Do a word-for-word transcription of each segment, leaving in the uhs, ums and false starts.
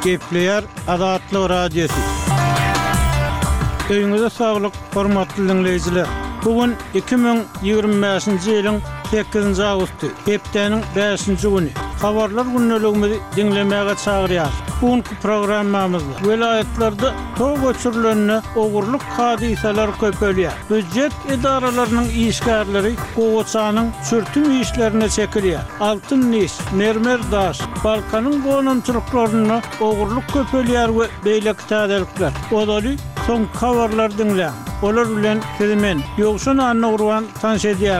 Gepleyer Adatlı Radyosu. Öýüňize saglyk, hormatly dinleýijiler. Bugün iki bin ýygrimi beşinji ýylyň sekizinji awgusty, hepdeniň beşinji güni. Habarlar günneligimizi dinlemäge çagyrýar. Bugünkü programmamyzda welaýatlarda tow göçürilenine ogurluk hadiseler köpelýär. Büdjet idaralarynyň işgärleri gowaçanyň sürtüm işlerine çekilýär. Altyn niş, mermer daş, Balkanyň gonunçylyklaryna ogurluk köpelýär we beýleki täzelikler. Odaly soň habarlar dinleýär. Olar bilen kemen ýogşan anna urwan tanş edýär.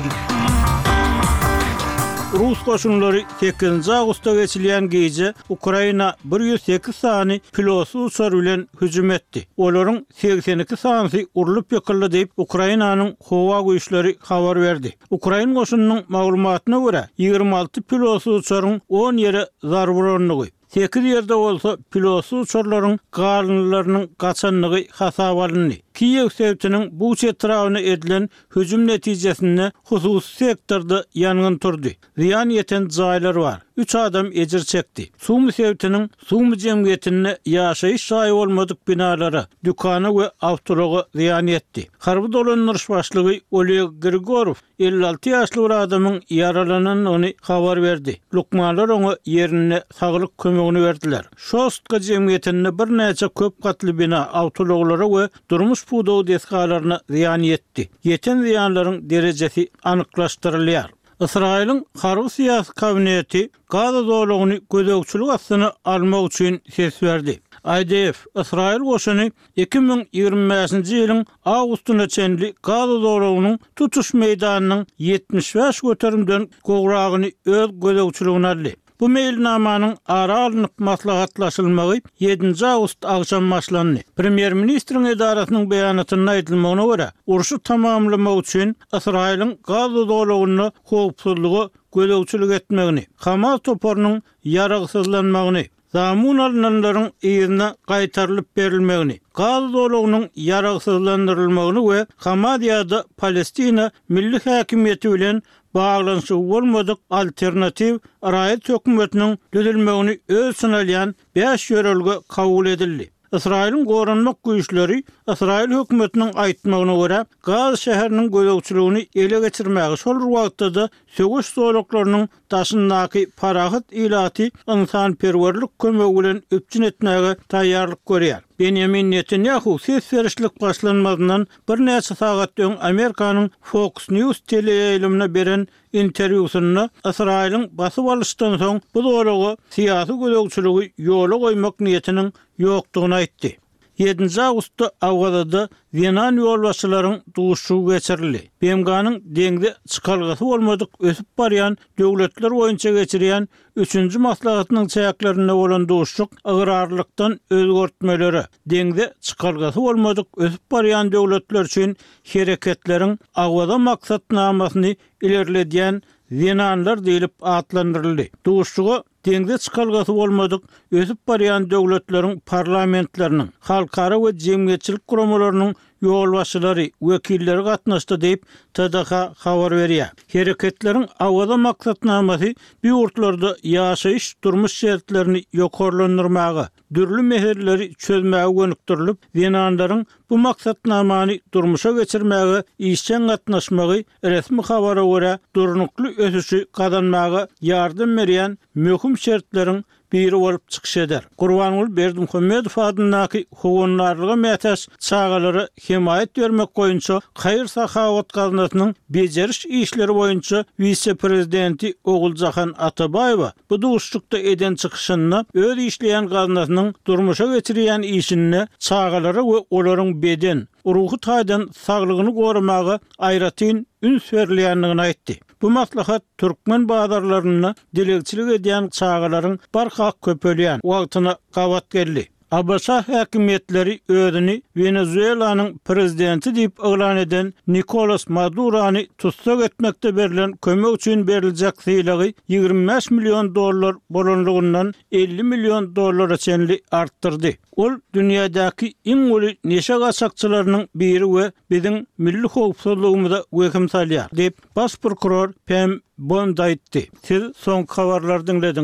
Rus koşunları sekizinji awgustda geçilýän gece Ukraina bir ýüz sekiz sany pilosy uçar bilen hüjüm etdi. Olaryň seksen iki sany urulup ýykyldy diýip Ukrainanyň howa güýçleri habar berdi. Ukraina koşunynyň maglumatyna görä ýygrimi alty pilosy uçaryň on ýere zarar berýänligi, sekiz ýerde bolsa pilosy uçarlaryň galynlarynyň gaçanlygy hasaba alındy. Kiyev sewtiniň bu çetrawyna edilen hüjüm netijesinde hususy sektorda ýangyn turdy. Ziyan ýeten jaýlar bar. Üç adam ejir çekdi. Sumy sewtiniň sumy jemgyýetine ýaşaýyş şaýy bolmadyk binalara, dükana we awtologa ziyan ýetdi. Harby dolandyryş başlygy Oleg Grigorov elli alty ýaşly bir adamyň ýaralanyny habar berdi. Lukmanlar onu ýerine saglyk kömegini berdiler. Şostka jemgyýetine bir näçe köp gatly bina, awtologlara we durmuş pudow deskalaryna ziyan ýetdi. Ýeten ziyanlaryň derejesi anyklaşdyrylýar. Israýlyň harby syýasy kabineti Gaza dowlatyny gözegçilik astyna almak üçin ses berdi. I D F, Israýl goşuny iki bin ýygrimi beşinji ýylyň awgustyna çenli Gaza dowlatynyň tutuş meýdanynyň ýetmiş beş göterimden gogragyny öz gözegçiligine aldy. Bu meýilnamanyň ara alınıp maslahatlaşylmagy ýedinji awgust agşam başlandy. Premier ministriň edarasynyň beýanatyna aýdylmagyna görä, uruşy tamamlamak üçin Israýlyň Gaza dowlatyny howpsuzlygy gözegçilik etmegini, Hamas toparynyň ýaragysyzlanmagyny, zamun alynanlaryň ýerine gaýtarylyp berilmegini, Gaza dowlatynyň ýaragysyzlandyrylmagyny we Hamas ýa-da Palestina milli häkimiýeti bilen bağlanışı bolmadyk alternativ raýat hökümetiniň düzülmegini öz synalýan beş ýörelge kabul edildi. Israýlyň goranmak güýçleri Israýl hökümetiniň aýtmagyna görä Gaza şäheriniň gözegçiligini ele geçirmäge şol wagtda sögüş zolaklarynyň taşyndaky parahat ilaty insanperwerlik kömegi bilen öpçün etmäge taýýarlyk görýär. Benjamin Netanyahu ses verişlik başlanmadan bir näçe sagat öň Amerikanyň Fox News teleýaýlymyna beren interwýusyna Israýlyň basyp alışdan soň bu dolagy syýasy gözegçiligi ýola goýmak niýetiniň ýokdugyny aýtdy. yedinji awgustda Awgada Wenan ýolbaşçylaryň duşugy geçirildi. B M G'nyň deňde çykalgasy bolmadyk ösüp barýan döwletler boýunça geçirýän üçünji maslahatynyň çäklerinde bolan duşuk agrarlykdan özgörtmeleri, deňde çykalgasy bolmadyk ösüp barýan döwletler üçin hereketleriň Awgada maksatnamasyny ilerledýän Wenanlar diýilip atlandyryldy. Duşugy deňde çykalgasy bolmadyk ösüp barýan döwletleriň parlamentleriniň, halkara we jemgyýetçilik guramalarynyň ýolbaşçylary, wekilleri gatnaşdy diýip T D H habar berýär. Hereketleriň Awgada maksatnamasy bu ýurtlarda ýaşaýyş durmuş şertlerini ýokarlandyrmagy, dürlü meherleri çözmäge gönükdirilip, Wenanlaryň bu maksatnamany durmuşa geçirmäge işçen gatnaşmagy resmi habara görä durnukly ösüşi kazanmagy ýardym berýän möhüm şertleriň biri bolup çykyş eder. Gurbanuly Berdimuhammedow adyndaky howanlarlyga mätäş çagalary himayet bermek boýunça Haýyr Sahawat gazinasynyň bejeriş işleri boýunça vice-prezidenti Oguljahan Atabaýewa bu duşlukda eden çykyşyna öz işleýän gazinasynyň durmuşa geçirýän işini çagalary we olaryň beden, ruhy taýdan saglygyny goramagy aýratyn üns berilýändigini aýtdy. Bu maslahat Türkmen bazarlaryna dilegçilik edýän çağalaryň barhak köpelýän wagtyna gawat geldi. Abaşa häkimetleri özüni Venezuelanyň prezidenti diýip elan eden Nicolas Madurony tutsak etmekde berilen kömek üçin beriljek syýlagy ýygrimi beş million dollar bolanlygyndan elli million dollara çenli artdyrdy. Ol dünýädäki iň uly neşe gaçakçylarynyň biri we biziň milli howpsuzlygymyza weküm salýar diýip baş prokuror Pam Bond aýtdy. Siz soň habarlar dinlediniz.